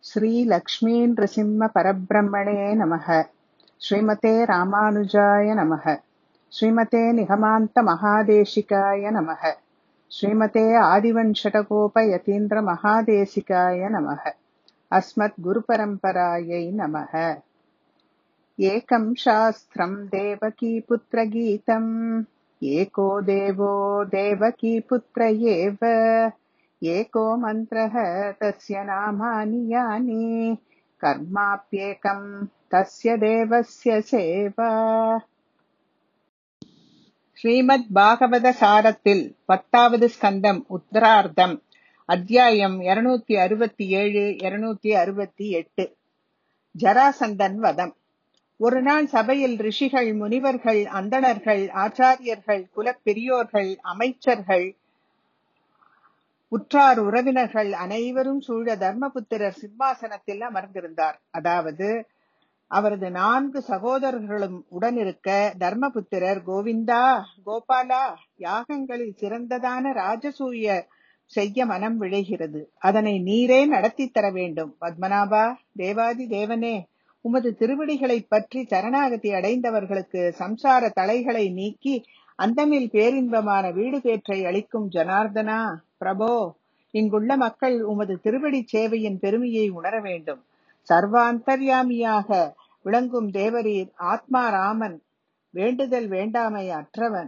श्री लक्ष्मी नृसिंह परब्रह्मणे नमः। श्रीमते रामानुजाय नमः। श्रीमते निगमान्त महादेशिकाय नमः। श्रीमते आदिवंशटकोप यतीन्द्र महादेशिकाय नमः। अस्मत् गुरुपरम्परायै नमः। एकं शास्त्रं देवकीपुत्रगीतम् एको देवो देवकीपुत्र एव एको मन्त्रः तस्य नामानि यानि कर्माप्येकं तस्य देवस्य सेवा. ஸ்ரீமத் பாகவத சாரத்தில் 10வது ஸ்கந்தம் உத்தரார்த்தம் அத்தியாயம் 267 268. ஜராசந்தன் வதம். ஒரு நாள் சபையில் ரிஷிகள், முனிவர்கள், அந்தணர்கள், ஆச்சாரியர்கள், குலப்பெரியோர்கள், அமைச்சர்கள், உற்றார் உறவினர்கள் அனைவரும் சூழ தர்மபுத்திரர் சிம்மாசனத்தில் அமர்ந்திருந்தார். அதாவது அவரது 4 சகோதரர்களும் உடனிருக்க தர்மபுத்திரர், கோவிந்தா, கோபாலா, யாகங்களில் சிறந்ததான ராஜசூய செய்ய மனம் விழைகிறது. அதனை நீரே நடத்தி தர வேண்டும். பத்மநாபா, தேவாதி தேவனே, உமது திருவடிகளை பற்றி சரணாகதி அடைந்தவர்களுக்கு சம்சார தலைகளை நீக்கி அந்தமில் பேரின்பமான வீடு பேற்றை அளிக்கும் ஜனார்தனா, பிரபோ, இங்குள்ள மக்கள் உமது திருவடி சேவையின் பெருமையை உணர வேண்டும். சர்வாந்தர்யாமியாக விளங்கும் தேவரீர் ஆத்மா ராமன், வேண்டுதல் வேண்டாமை அற்றவன்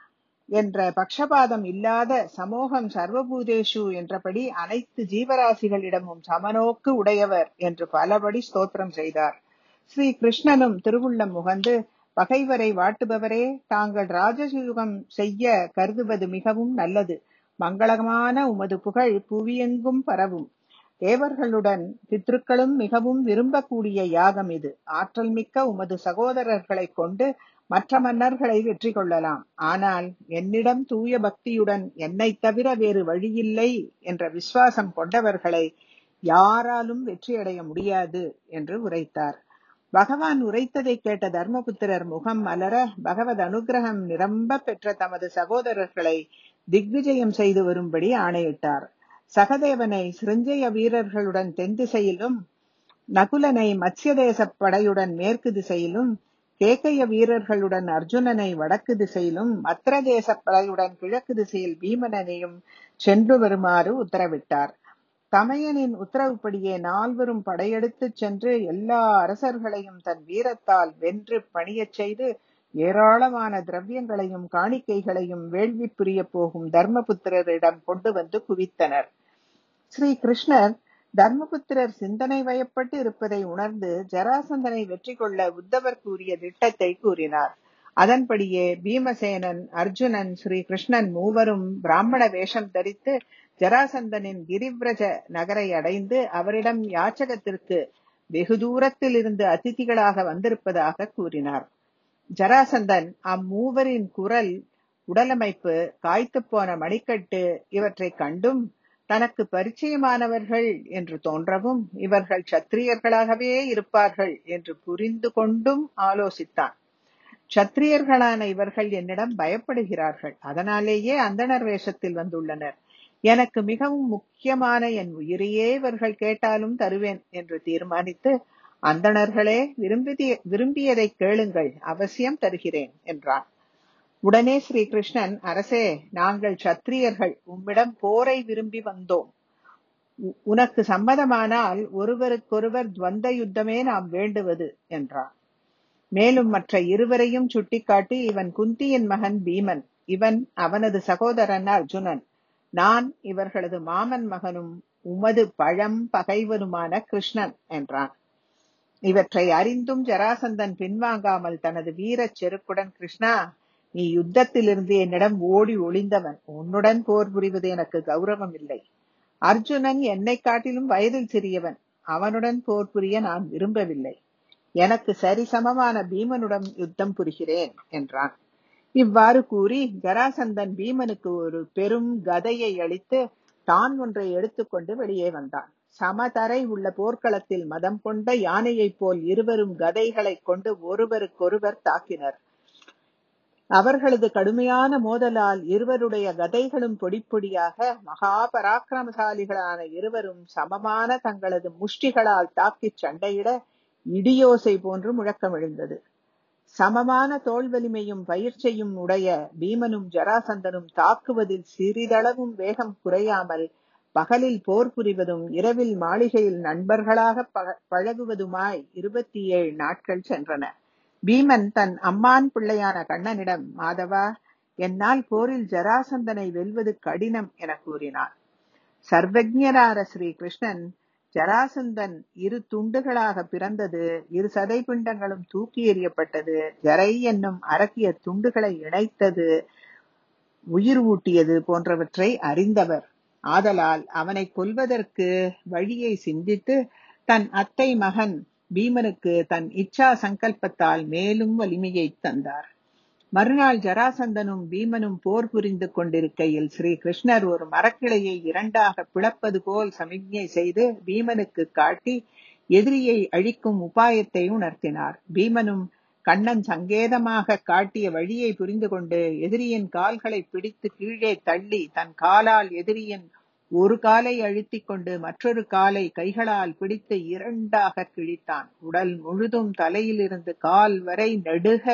என்ற பக்ஷபாதம் இல்லாத சமோகம் சர்வபூதேஷு என்றபடி அனைத்து ஜீவராசிகளிடமும் சமநோக்கு உடையவர் என்று பலபடி ஸ்தோத்திரம் செய்தார். ஸ்ரீ கிருஷ்ணனும் திருவுள்ளம் முகந்து, பகைவரை வாட்டுபவரே, தாங்கள் ராஜசூகம் செய்ய கருதுவது மிகவும் நல்லது. மங்களகமான உமது புகழ் புவியெங்கும் பரவும். தேவர்களுடன் பித்ருக்களும் மிகவும் விரும்பக்கூடிய யாகம் இது. ஆற்றல் மிக்க உமது சகோதரர்களை கொண்டு மற்ற மன்னர்களை வெற்றி கொள்ளலாம். ஆனால் என்னிடம் தூய பக்தியுடன் என்னை தவிர வேறு வழியில்லை என்ற விசுவாசம் கொண்டவர்களை யாராலும் வெற்றியடைய முடியாது என்று உரைத்தார். பகவான் உரைத்ததை கேட்ட தர்மபுத்திரர் முகம் மலர பகவத் அனுகிரகம் நிரம்ப பெற்ற தமது சகோதரர்களை திக்விஜயம் செய்து வரும்படி ஆணையிட்டார். சகதேவனை சிருஞ்சய வீரர்களுடன் தென் திசையிலும், நகுலனை மத்ஸ்யதேச படையுடன் மேற்கு திசையிலும், கேகய வீரர்களுடன் அர்ஜுனனை வடக்கு திசையிலும், மத்ரதேச படையுடன் கிழக்கு திசையில் பீமனையும் சென்று வருமாறு உத்தரவிட்டார். தமையனின் உத்தரவுப்படியே 4வரும் படையெடுத்துச் சென்று எல்லா அரசர்களையும் தன் வீரத்தால் வென்று பணியச் செய்து ஏராளமான திரவியங்களையும் காணிக்கைகளையும் வேள்வி புரிய போகும் தர்மபுத்திரரிடம் கொண்டு வந்து குவித்தனர். ஸ்ரீ கிருஷ்ணர் தர்மபுத்திரர் சிந்தனை வயப்பட்டு இருப்பதை உணர்ந்து ஜராசந்தனை வெற்றி கொள்ள உத்தவர் கூறிய திட்டத்தை கூறினார். அதன்படியே பீமசேனன், அர்ஜுனன், ஸ்ரீ கிருஷ்ணன் மூவரும் பிராமண வேஷம் தரித்து ஜராசந்தனின் கிரிவ்ரஜ நகரை அடைந்து அவரிடம் யாச்சகத்திற்கு வெகு தூரத்தில் இருந்து அதிதிகளாக வந்திருப்பதாக கூறினார். ஜராசந்தன் அம்மூவரின் குரல், உடலமைப்பு, காய்த்து போன மணிக்கட்டு இவற்றை கண்டும் தனக்கு பரிச்சயமானவர்கள் என்று தோன்றவும் இவர்கள் சத்திரியர்களாகவே இருப்பார்கள் என்று புரிந்து கொண்டும் ஆலோசித்தான். சத்திரியர்களான இவர்கள் என்னிடம் பயப்படுகிறார்கள், அதனாலேயே அந்தணர் வேஷத்தில் வந்துள்ளனர். எனக்கு மிகவும் முக்கியமான என் உயிரையே இவர்கள் கேட்டாலும் தருவேன் என்று தீர்மானித்து, அந்தணர்களே, விரும்பியதை கேளுங்கள், அவசியம் தருகிறேன் என்றான். உடனே ஸ்ரீ கிருஷ்ணன், அரசே, நாங்கள் சத்திரியர்கள் உம்மிடம் போரை விரும்பி வந்தோம். உனக்கு சம்மதமானால் ஒருவருக்கொருவர் துவந்த யுத்தமே நாம் வேண்டுவது என்றான். மேலும் மற்ற இருவரையும் சுட்டிக்காட்டி, இவன் குந்தியின் மகன் பீமன், இவன் அவனது சகோதரன் அர்ஜுனன், நான் இவர்களது மாமன் மகனும் உமது பழம் பகைவனுமான கிருஷ்ணன் என்றான். இவற்றை அறிந்தும் ஜராசந்தன் பின்வாங்காமல் தனது வீரச் செருக்குடன், கிருஷ்ணா, நீ யுத்தத்திலிருந்து என்னிடம் ஓடி ஒளிந்தவன். உன்னுடன் போர் புரிவது எனக்கு கௌரவம் இல்லை. அர்ஜுனன் என்னை காட்டிலும் வயதில் சிறியவன். அவனுடன் போர் புரிய நான் விரும்பவில்லை. எனக்கு சரிசமமான பீமனுடன் யுத்தம் புரிகிறேன் என்றான். இவ்வாறு கூறி ஜராசந்தன் பீமனுக்கு ஒரு பெரும் கதையை அளித்து தான் ஒன்றை எடுத்துக்கொண்டு வெளியே வந்தான். சமதரை உள்ள போர்க்களத்தில் மதம் கொண்ட யானையைப் போல் இருவரும் கதைகளை கொண்டு ஒருவருக்கொருவர் தாக்கினர். அவர்களது கடுமையான மோதலால் இருவருடைய கதைகளும் பொடிப்பொடியாக மகா பராக்கிரமசாலிகளான இருவரும் சமமான தங்களது முஷ்டிகளால் தாக்கிச் சண்டையிட இடியோசை போன்று முழக்கம் எழுந்தது. சமமான தோல் வலிமையும் பயிற்சியும் உடைய பீமனும் ஜராசந்தனும் தாக்குவதில் சிறிதளவும் வேகம் குறையாமல் பகலில் போர் புரிவதும் இரவில் மாளிகையில் நண்பர்களாக பழகுவதுமாய் 27 நாட்கள் சென்றன. பீமன் தன் அம்மான் பிள்ளையான கண்ணனிடம், மாதவா, என்னால் போரில் ஜராசந்தனை வெல்வது கடினம் என கூறினான். சர்வஜரான ஸ்ரீ கிருஷ்ணன், ஜராசந்தன் 2 துண்டுகளாக பிறந்தது, 2 சதை பிண்டங்களும் தூக்கி எறியப்பட்டது, ஜரை என்னும் அரக்கிய துண்டுகளை இணைத்தது, உயிர் ஊட்டியது போன்றவற்றை அறிந்தவர். ஆதலால் அவனை கொல்வதற்கு வழியை சிந்தித்து தன் அத்தை மகன் பீமனுக்கு தன் இச்சா சங்கல்பத்தால் மேலும் வலிமையை தந்தார். மறுநாள் ஜராசந்தனும் பீமனும் போர் புரிந்து கொண்டிருக்கையில் ஸ்ரீ கிருஷ்ணர் ஒரு மரக்கிளையை 2ஆக பிளப்பது போல் சமிக்ஞை செய்து பீமனுக்கு காட்டி எதிரியை அழிக்கும் உபாயத்தை உணர்த்தினார். பீமனும் கண்ணன் சங்கேதமாக காட்டிய வழியை புரிந்து கொண்டு எதிரியின் கால்களை பிடித்து கீழே தள்ளி தன் காலால் எதிரியின் ஒரு காலை அழுத்திக் கொண்டு மற்றொரு காலை கைகளால் பிடித்து 2ஆக கிழித்தான். உடல் முழுதும் தலையிலிருந்து கால் வரை நெடுக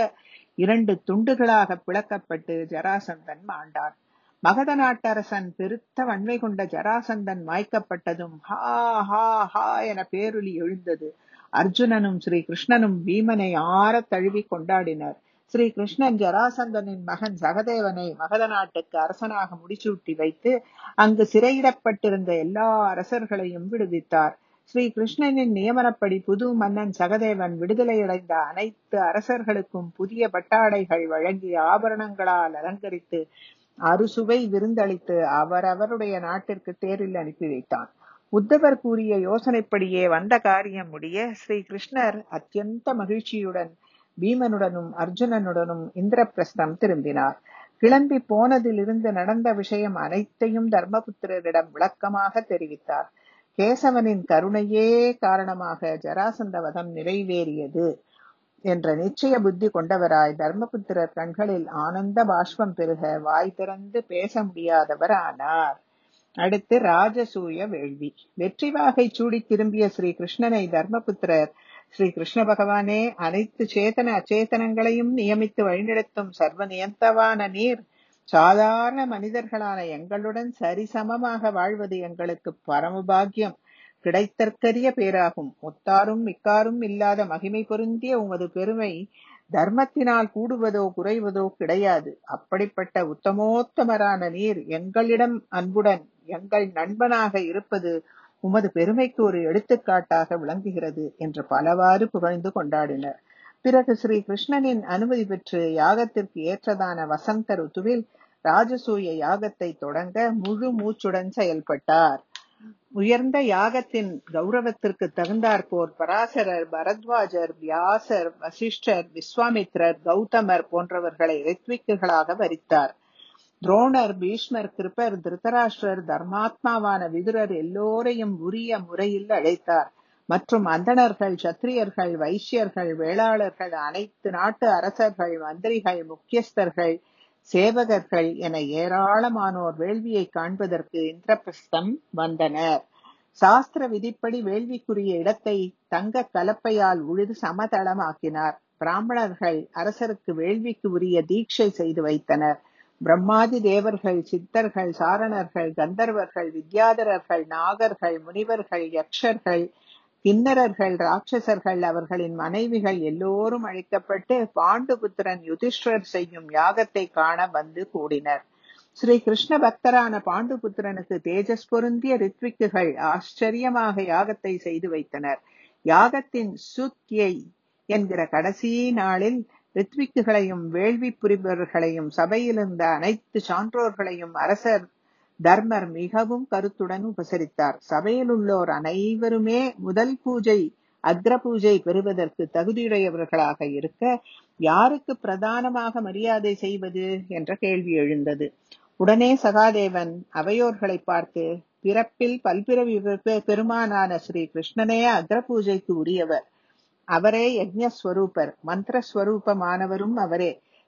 2 துண்டுகளாக பிளக்கப்பட்டு ஜராசந்தன் மாண்டான். மகத நாட்டரசன் பெருத்த வன்மை கொண்ட ஜராசந்தன் மாய்க்கப்பட்டதும் ஹா ஹா ஹா என பேரொலி எழுந்தது. அர்ஜுனனும் ஸ்ரீ கிருஷ்ணனும் பீமனை ஆற தழுவி கொண்டாடினர். ஸ்ரீ கிருஷ்ணன் ஜராசந்தனின் மகன் சகதேவனை மகத நாட்டுக்கு அரசனாக முடிசூட்டி வைத்து அங்கு சிறையிடப்பட்டிருந்த எல்லா அரசர்களையும் விடுவித்தார். ஸ்ரீ கிருஷ்ணனின் நியமனப்படி புது மன்னன் சகதேவன் விடுதலையடைந்த அனைத்து அரசர்களுக்கும் புதிய பட்டாடைகள் வழங்கி ஆபரணங்களால் அலங்கரித்து அறுசுவை விருந்தளித்து அவரவருடைய நாட்டிற்கு தேரில் அனுப்பி வைத்தான். உத்தவர் கூறிய யோசனைப்படியே வந்த காரியம் முடிய ஸ்ரீ கிருஷ்ணர் அத்தியந்த மகிழ்ச்சியுடன் பீமனுடனும் அர்ஜுனனுடனும் இந்திரபிரஸ்தம் திரும்பினார். கிளம்பி போனதிலிருந்து நடந்த விஷயம் அனைத்தையும் தர்மபுத்திரரிடம் விளக்கமாக தெரிவித்தார். கேசவனின் கருணையே காரணமாக ஜராசந்த வதம் நிறைவேறியது என்ற நிச்சய புத்தி கொண்டவராய் தர்மபுத்திரர் கண்களில் ஆனந்த பாஷ்பம் பெருக வாய் திறந்து பேச முடியாதவர் ஆனார். அடுத்து ராஜசூய வேள்வி. வெற்றி வாகை சூடி திரும்பிய ஸ்ரீ கிருஷ்ணனை தர்மபுத்திரர், ஸ்ரீ கிருஷ்ண பகவானே, அனைத்து சேதன அச்சேதனங்களையும் நியமித்து வழிநடத்தும் சர்வ நியந்தவான நீர் சாதாரண மனிதர்களான எங்களுடன் சரிசமமாக வாழ்வது எங்களுக்கு பரமபாகியம், கிடைத்தற்கரிய பேராகும். ஒத்தாரும் மிக்காரும் இல்லாத மகிமை பொருந்திய உமது பெருமை தர்மத்தினால் கூடுவதோ குறைவதோ கிடையாது. அப்படிப்பட்ட உத்தமோத்தமரான நீர் எங்களிடம் அன்புடன் எங்கள் நண்பனாக இருப்பது உமது பெருமைக்கு ஒரு எடுத்துக்காட்டாக விளங்குகிறது என்று பலவாறு புகழ்ந்து கொண்டாடினர். பிறகு ஸ்ரீ கிருஷ்ணனின் அனுமதி பெற்று யாகத்திற்கு ஏற்றதான வசந்த ருத்துவில் ராஜசூய யாகத்தை தொடங்க முழு மூச்சுடன் செயல்பட்டார். உயர்ந்த யாகத்தின் கௌரவத்திற்கு தகுந்தாற்போர் பராசரர், பரத்வாஜர், வியாசர், வசிஷ்டர், விஸ்வாமித்ரர், கௌதமர் போன்றவர்களை ரித்விக்குகளாக வரித்தார். துரோணர், பீஷ்மர், கிருபர், திருதராஷ்டிரர், தர்மாத்மாவான விதுரர் எல்லோரையும் உரிய முறையில் அழைத்தார். மற்றும் அந்தணர்கள், சத்திரியர்கள், வைசியர்கள், வேளாளர்கள், அனைத்து நாட்டு அரசர்கள், மந்திரிகள், முக்கியஸ்தர்கள், சேவகர்கள் என ஏராளமானோர் வேள்வியை காண்பதற்கு இந்திரபிரஸ்தம் வந்தனர். சாஸ்திர விதிப்படி வேள்விக்குரிய இடத்தை தங்க கலப்பையால் உழுது சமதளமாக்கினார். பிராமணர்கள் அரசருக்கு வேள்விக்கு உரிய தீட்சை செய்து வைத்தனர். பிரம்மாதி தேவர்கள், சித்தர்கள், சாரணர்கள், கந்தர்வர்கள், வித்யாதரர்கள், நாகர்கள், முனிவர்கள், யக்ஷர்கள், கிண்ணறர்கள், ராட்சசர்கள், அவர்களின் மனைவிகள் எல்லோரும் அழைக்கப்பட்டு பாண்டுபுத்திரன் யுதிஷ்டர் செய்யும் யாகத்தை காண வந்து கூடினர். ஸ்ரீ கிருஷ்ண பக்தரான பாண்டுபுத்திரனுக்கு தேஜஸ் பொருந்திய ரித்விக்குகள் ஆச்சரியமாக யாகத்தை செய்து வைத்தனர். யாகத்தின் சுத்யை என்கிற கடைசி நாளில் ரித்விக்குகளையும் வேள்வி புரிபவர்களையும் சபையிலிருந்த அனைத்து சான்றோர்களையும் அரசர் தர்மர் மிகவும் கருத்துடன் உபசரித்தார். சபையில் உள்ளோர் அனைவருமே முதல் பூஜை அக்ர பூஜை பெறுவதற்கு தகுதியுடையவர்களாக இருக்க யாருக்கு பிரதானமாக மரியாதை செய்வது என்ற கேள்வி எழுந்தது. உடனே சகாதேவன் அவையோர்களை பார்த்து, பிறப்பில் பல்பிறவி பெருமானான ஸ்ரீ கிருஷ்ணனே அக்ர பூஜைக்கு உரியவர், அவரே யஜ்ஞஸ்வரூபர், மந்திரஸ்வரூபமானவரும் அவரே,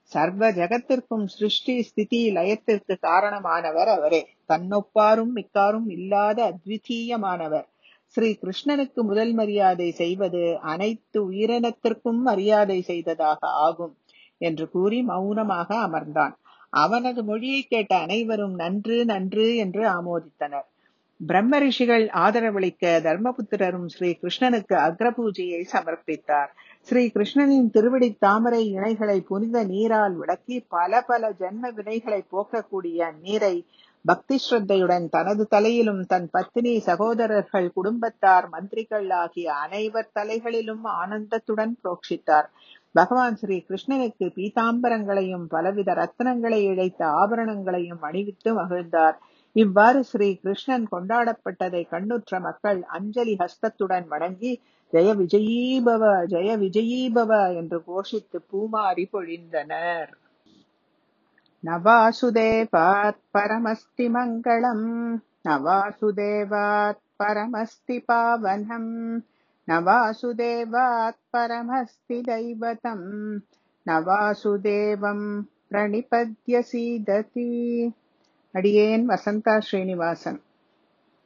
சர்வ ஜகத்திற்கும் சிருஷ்டி ஸ்திதி லயத்திற்கு காரணமானவர் அவரே. தன்னொப்பாரும் மிக்காரும் இல்லாத அத்விதீயமானவர். ஸ்ரீ கிருஷ்ணனுக்கு முதல் மரியாதை செய்வது அனைத்து உயிரினத்திற்கும் மரியாதை செய்ததாக ஆகும் என்று கூறி மௌனமாக அமர்ந்தான். அவனது மொழியை கேட்ட அனைவரும் நன்று நன்று என்று ஆமோதித்தனர். பிரம்ம ரிஷிகள் ஆதரவளிக்க தர்மபுத்திரரும் ஸ்ரீ கிருஷ்ணனுக்கு அக்ரபூஜையை சமர்ப்பித்தார். ஸ்ரீ கிருஷ்ணனின் திருவடி தாமரை இணைகளை புனித நீரால் விளக்கி பல பல ஜென்ம வினைகளை போக்கக்கூடிய நீரை பக்தி ஸ்ரத்தையுடன் தனது தலையிலும் தன் பத்தினி சகோதரர்கள் குடும்பத்தார் மந்திரிகள் ஆகிய அனைவர் தலைகளிலும் ஆனந்தத்துடன் புரோக்ஷித்தார். பகவான் ஸ்ரீ கிருஷ்ணனுக்கு பீதாம்பரங்களையும் பலவித ரத்னங்களை இழைத்த ஆபரணங்களையும் அணிவித்து மகிழ்ந்தார். இவ்வாறு ஸ்ரீ கிருஷ்ணன் கொண்டாடப்பட்டதை கண்ணுற்ற மக்கள் அஞ்சலி ஹஸ்தத்துடன் வணங்கி ஜெய விஜயீபவ என்று கோஷித்து பூமாரி பொழிந்தனர். நவாசுதேவாத் பரமஸ்தி மங்களம், நவாசுதேவாத் பரமஸ்தி பாவனம், நவாசுதேவாத் பரமஸ்தி தைவதம், நவாசுதேவம் பிரணிபத்ய சீததி. அடியேன் வசந்தா ஸ்ரீனிவாசன்.